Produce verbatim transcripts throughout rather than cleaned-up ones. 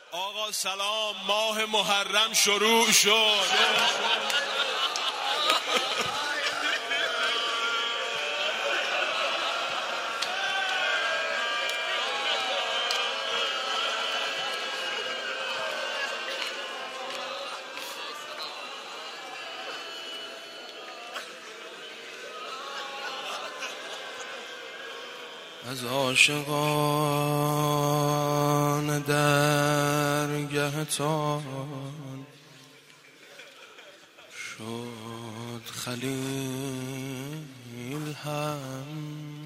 آقا سلام، ماه محرم شروع شد. از عاشقان درگهتان شد خلیل هم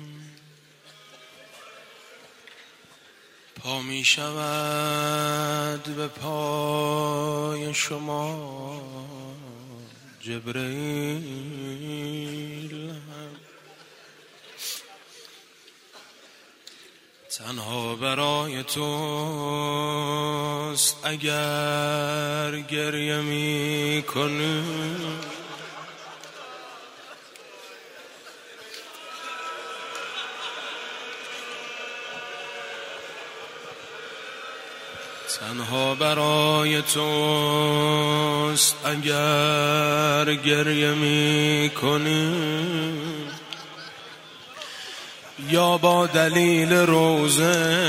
پا می شود به پای شما جبرئیل هم تنها برای توست اگر گریه می کنی تنها برای توست اگر گریه می کنی یا با دلیل روزه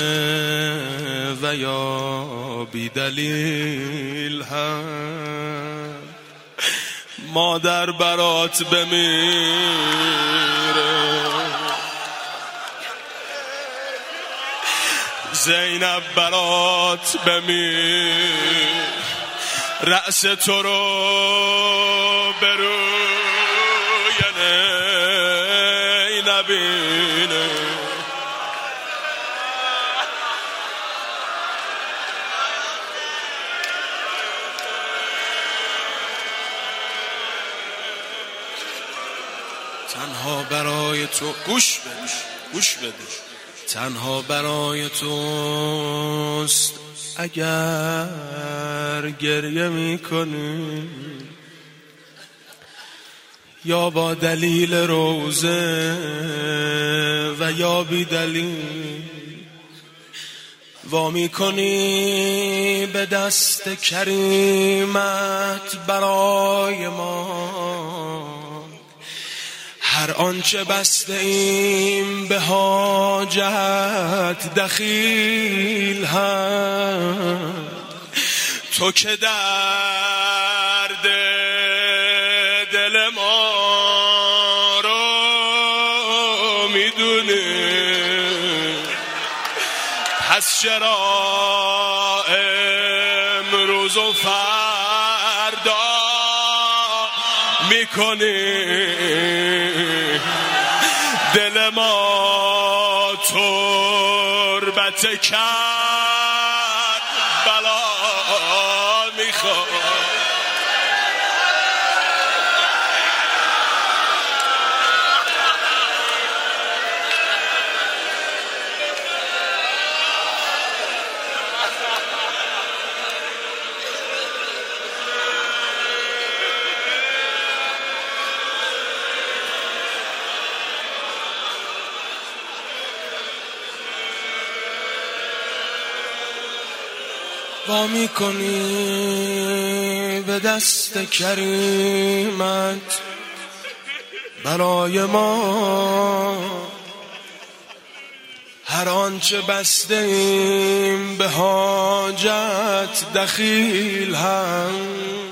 و یا بی دلیل هم مادر برات بمیره زینب برات بمیر رأس تو رو بروی نبینه تنها برای تو گوش بده گوش بده تنها برای توست اگر گریه میکنی یا با دلیل روزه و یا بی دلیل وا میکنی به دست کریمت برای ما هر آنچه بسته ایم به حاجت دخیل هم تو که درد دل ما رو میدونی پس چرا امروز و فردا میکنی دل ما تربت کرد بلا میخواد وا میکنی به دست کریمت برای ما هر آنچه بسته ایم به حاجت دخیل هم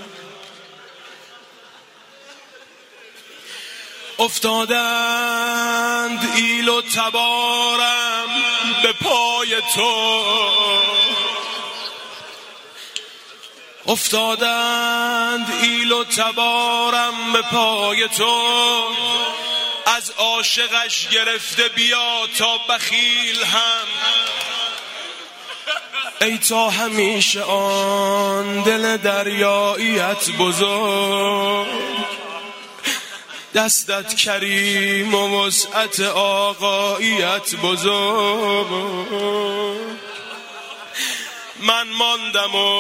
افتادند ایل و تبارم به پای تو افتادند ایل و تبارم به پای تو از عاشقش گرفته بیا تا بخیل هم ای تا همیشه آن دل دریاییت بزرگ دستت کریم و وسعت آقاییت بزرگ من ماندم و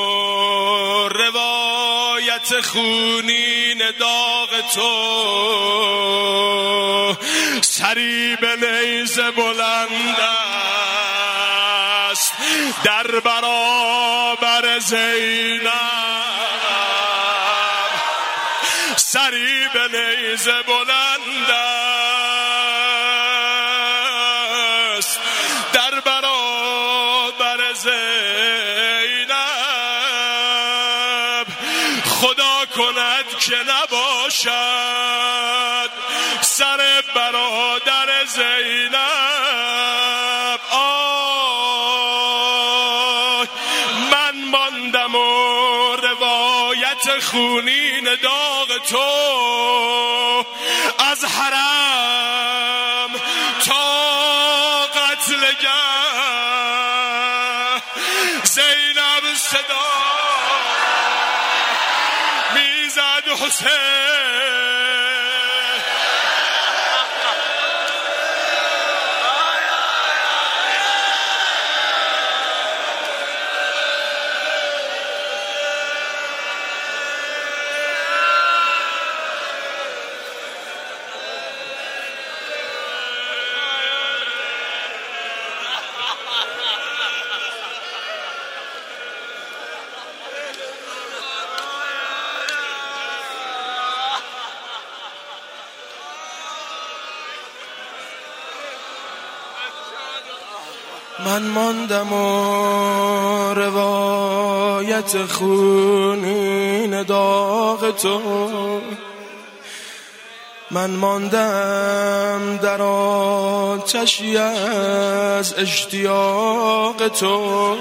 روایت خونین داغ تو سری به نیزه بلند است در برای زینب سری به نیزه بلند است در برابر زینب، خدا کند که نباشد سر برادر زینب. آه من ماندم و روایت خونین داغ تو از حرم تا قتلگه. زینب صدا میزد حسین، من ماندم و روایت خونین داغ تو، من ماندم در آتشی از اشتیاق تو.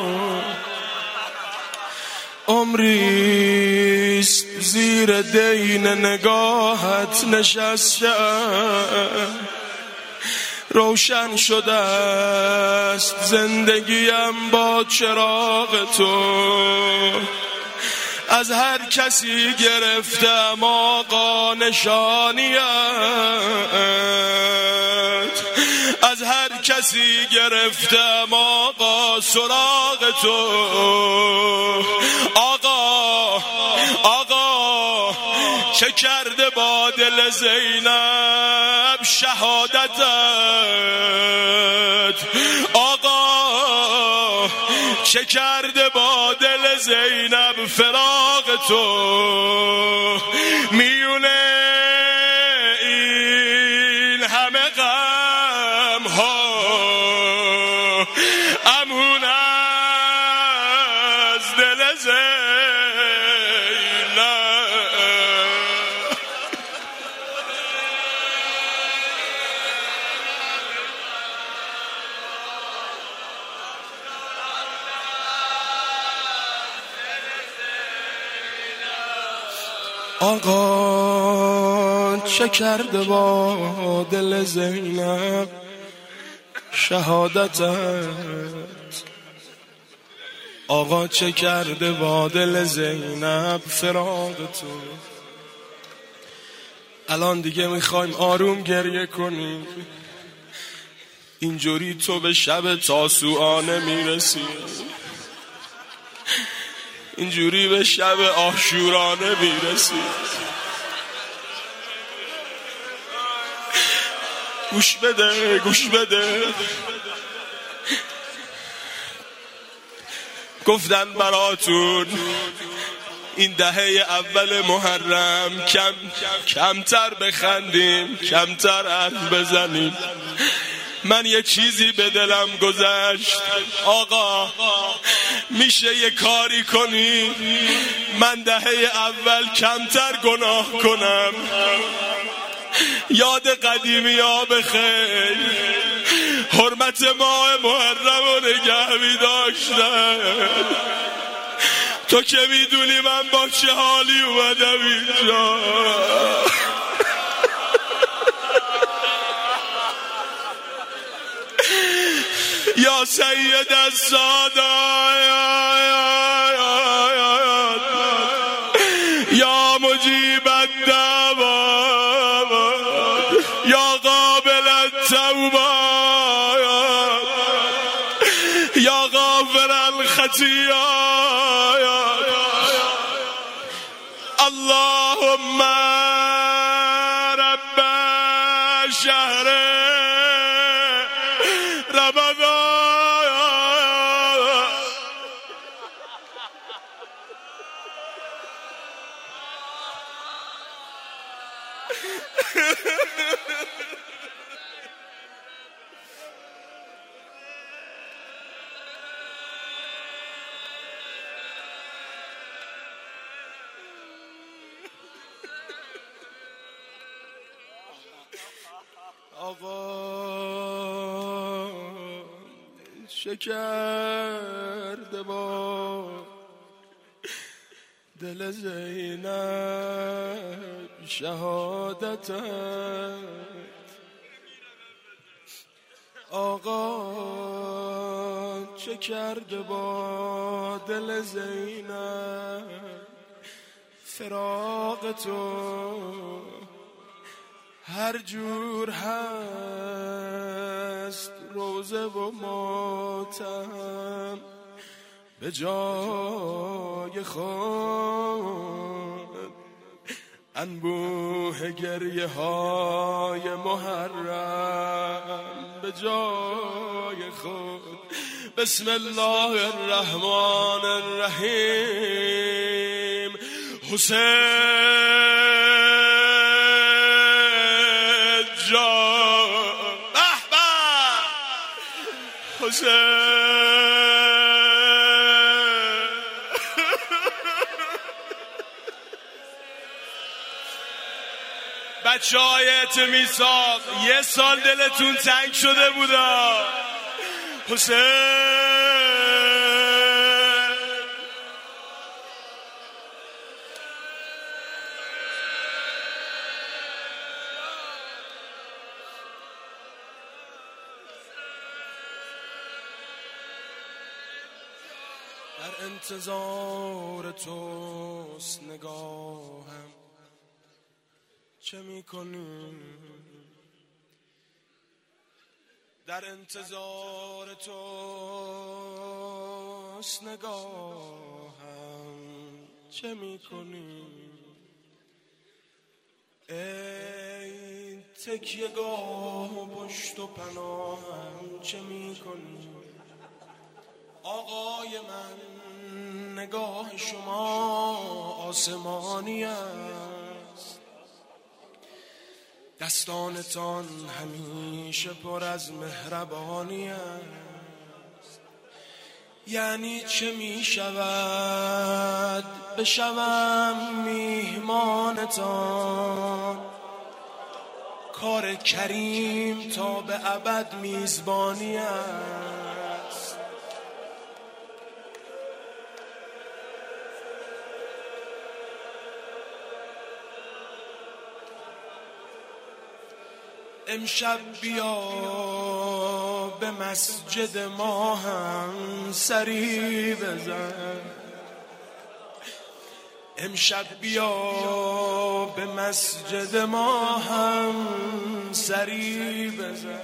عمریست زیر دین نگاهت نشستم، روشن شده است زندگیم با چراغ تو. از هر کسی گرفتم آقا نشانیت، از هر کسی گرفتم آقا سراغ تو. آقا آقا چه کرده با دل زینب شهادتت؟ آقا چه کرده با دل زینب فراق تو؟ میونه این همه غم ها امون از دل زینب. آقا چه کرده با دل زینب شهادتت؟ آقا چه کرده با دل زینب فراق تو؟ الان دیگه میخوایم آروم گریه کنیم، اینجوری تو به شب تاسوعانه میرسی، اینجوری به شب عاشورانه میرسی. گوش بده گوش بده، گفتن براتون این دهه اول محرم کم کمتر بخندیم، کمتر حرف بزنیم. من یه چیزی به دلم گذشت، آقا میشه یه کاری کنی من دهه اول کمتر گناه کنم؟ یاد قدیمی ها بخیر، حرمت ماه محرم رو نگه می داشتن. تو که میدونی من با چه حالی اومدم اینجا. یا سید السادات یا مجیب الدعوات یا قابل التوبات یا غافر الخطیات. اللهم رب شهر رمضان آقا چه کرده با دل زینب شهادتت؟ آقا چه کرده با دل زینب فراق تو؟ هر جور هست روزه و ماتم به جای خود، انبوه گریه های محرم به جای خود. بسم الله الرحمن الرحیم. حسین جان به به حسین. بچه های اعتمیساق یه سال دلتون تنگ شده بودا. حسین در انتظار توست نگاهم، چه میکنی؟ در انتظار توست نگاهم، چه میکنی؟ ای تکیه گاه و پشت و پناهم، چه میکنی؟ آقای من نگاه شما آسمانی است، دستانتان همیشه پر از مهربانی است. یعنی چه می شود بشوم میهمانتان، کار کریم تا به ابد میزبانی است. امشب بیا به مسجد ما هم سری بزن، امشب بیا به مسجد ما هم سری بزن.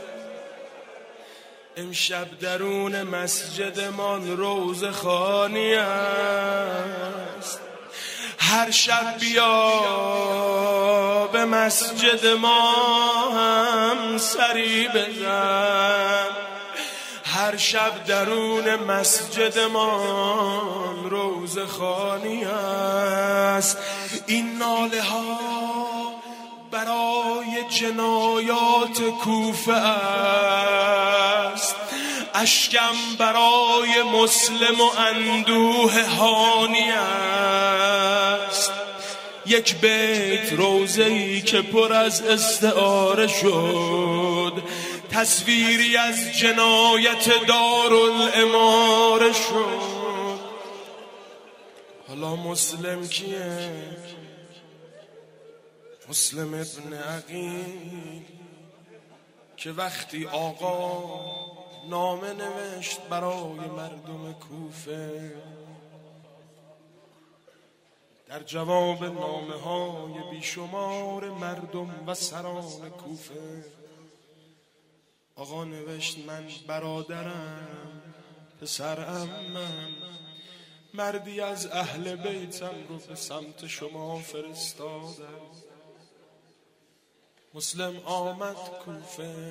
امشب درون مسجد من روزه خوانی است، هر شب بیا به مسجد ما هم سری بزن، هر شب درون مسجد ما روزه خوانی است. این ناله ها برای جنایات کوفه است، اشکم برای مسلم و اندوه هانی است. یک بیت روزه‌ای که پر از استعاره شد، تصویری از جنایت دارالاماره شد. حالا مسلم کیه؟ مسلم ابن عقیل که وقتی آقا نامه نوشت برای مردم کوفه، در جواب نامه های بیشمار مردم و سران کوفه آقا نوشت من برادرم، پسر عمم، مردی از اهل بیتم رو به سمت شما فرستادم. مسلم آمد کوفه،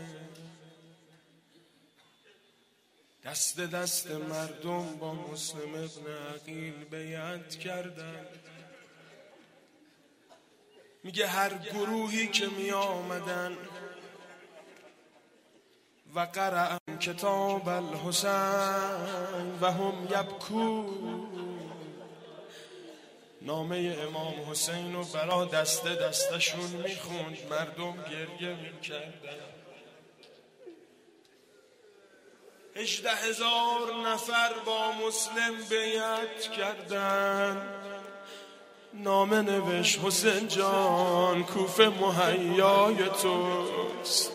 دست دست مردم با مسلم ابن عقیل بیعت کردند. میگه هر گروهی که می آمدن و قرأ کتاب الحسین و هم یبکون، نامه امام حسین رو برا دسته دستشون میخوند، مردم گریه میکردن. هجده هزار نفر با مسلم بیعت کردن. نامه نوشت حسین جان کوفه مهیای توست،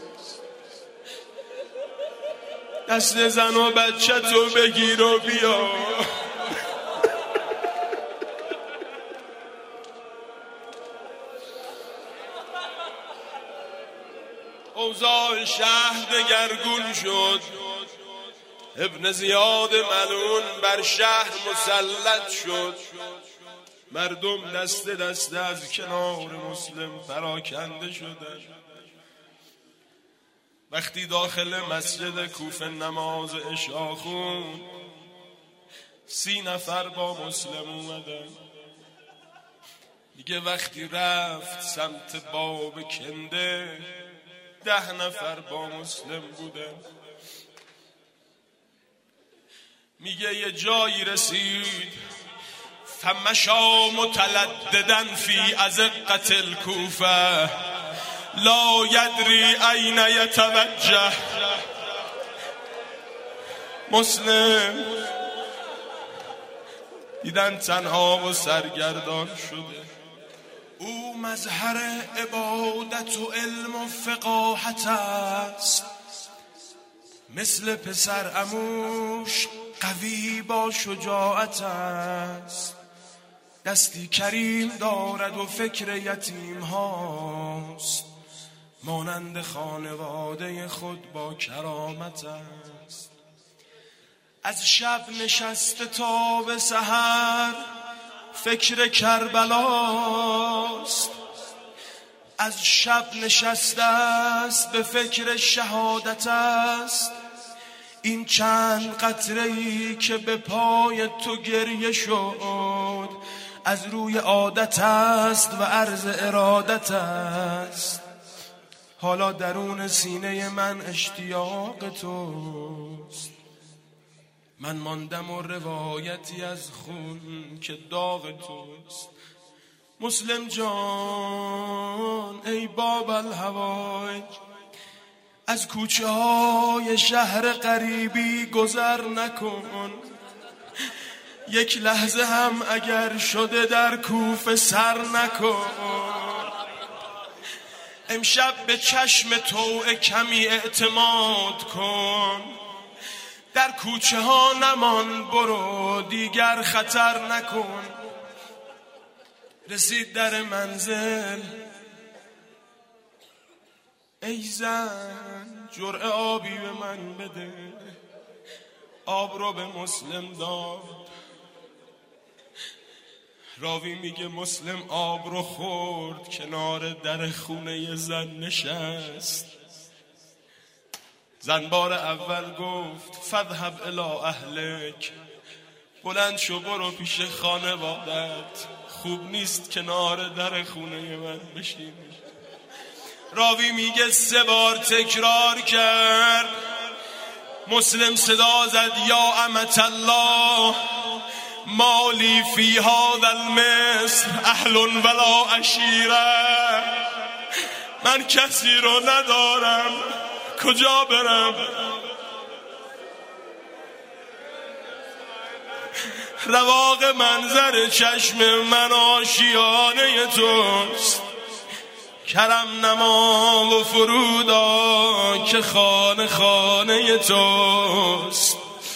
دست زن و بچه تو بگیر و بیا. اوضاع شهر دگرگون شد. ابن زیاد ملعون بر شهر مسلط شد. مردم دست دست از کنار مسلم پراکنده شدند. وقتی داخل مسجد کوفه نماز عشا خوند، سی نفر با مسلم اومدن. میگه وقتی رفت سمت باب کنده، ده نفر با مسلم بودن. میگه یه جایی رسید، فمشا متلددن فی ازقة الکوفه لا یدری این یتوجه. مسلم دیدن تنها و سرگردان شده. او مظهر عبادت و علم و فقاهت است، مثل پسر عموش قوی با شجاعت است. دستی کریم دارد و فکر یتیم هاست، مانند خانواده خود با کرامت است. از شب نشسته تا به سحر فکر کربلاست. از شب نشسته است به فکر شهادت است. این چند قطره‌ای که به پای تو گریه شد، از روی عادت است و عرض ارادت است. حالا درون سینه من اشتیاق توست. من ماندم و روایتی از خون که داغ توست. مسلم جان ای باب الهوایج، از کوچه های شهر غریبی گذر نکن. یک لحظه هم اگر شده در کوفه سر نکن. امشب به چشم تو کمی اعتماد کن. در کوچه ها نمان، برو دیگر خطر نکن. رسید در منزل، ای زن جرعه آبی به من بده. آب رو به مسلم داد. راوی میگه مسلم آب رو خورد، کنار در خونه زن نشست. زن بار اول گفت فذهب الی اهلک، بلند شو برو پیش خانوادت، خوب نیست کنار در خونه من بشینی. راوی میگه سه بار تکرار کرد. مسلم صدا زد یا امت الله مالی فی هذا المصر اهل ولا عشیره. من کسی رو ندارم، کجا برم؟ رواق منظر چشم من آشیانه توست. کرم نما و فرودا که خانه خانه توست.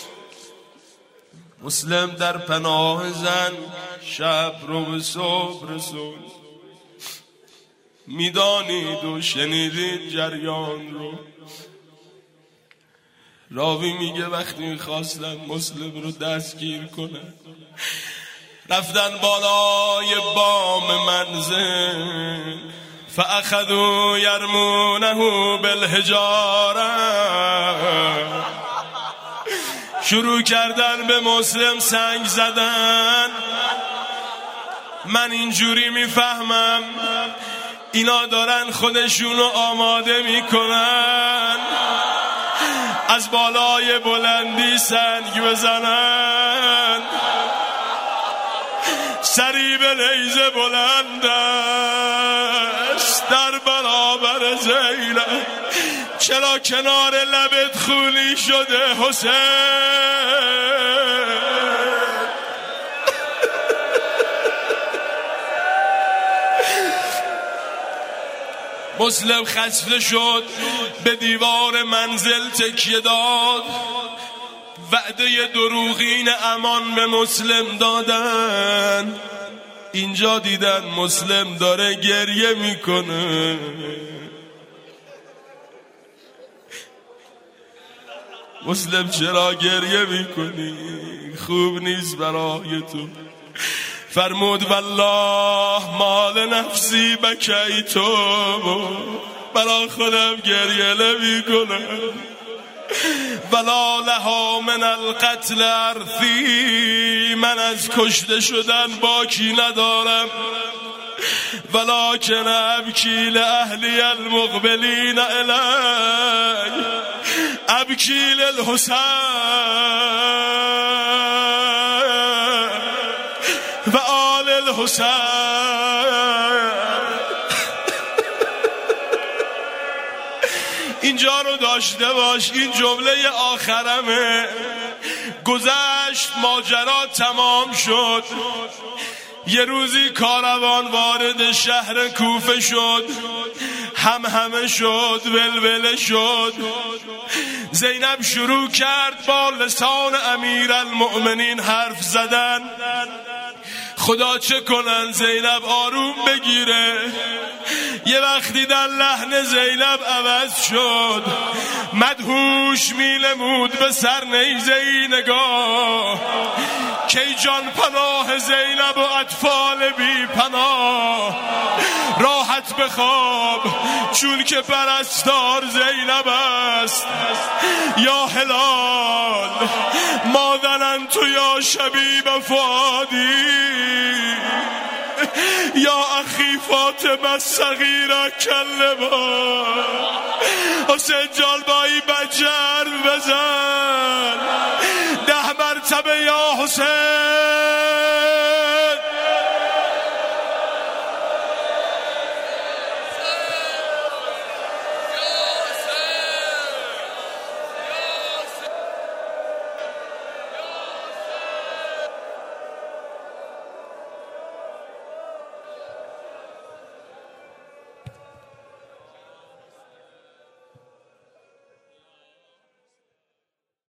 مسلم در پناه زن شب رو به صبح رسون. میدانید و شنیدید جریان رو. راوی میگه وقتی خواستن مسلم رو دستگیر کنن، رفتن بالای بام منزل، فاخذوا یرمونه بالحجاره. شروع کردن به مسلم سنگ زدن. من اینجوری میفهمم اینا دارن خودشونو آماده میکنن از بالای بلندی سنگ بزنن، سری به نیزه بلند است در برابر زینب. چرا کنار لبت خونی شده حسین؟ مسلم خسته شد، به دیوار منزل تکیه داد. وعده دروغین امان به مسلم دادن. اینجا دیدن مسلم داره گریه میکنه. مسلم چرا گریه میکنی؟ خوب نیست برای تو. فرمود والله مال نفسی بکی تو، برا خودم گریه نمی کنم. ولا لها من القتل ارثی، من از کشته شدن باکی ندارم. ولکن ابکی لاهلی المقبلین الی، ابکی للحسین و آل الحسین. اینجا رو داشته باش، این جمله آخرمه. گذشت، ماجرا تمام شد. یه روزی کاروان وارد شهر کوفه شد، هم همه شد، ولوله شد. زینب شروع کرد با لسان امیرالمؤمنین حرف زدن. خدا چه کنن زینب آروم بگیره. یه وقت دیدن لحن زینب عوض شد، مدهوش میلمود به سر نیزه ای نگاه. کی جان پناه زینب و اطفال بی پناه، راحت بخواب چون که پرستار زینب است. یا هلال ما ظننت یا شبیب فؤادی، یا اخی فاطمه صغیره کلما. حسین جان بایی بجر بزن ده مرتبه یا حسین.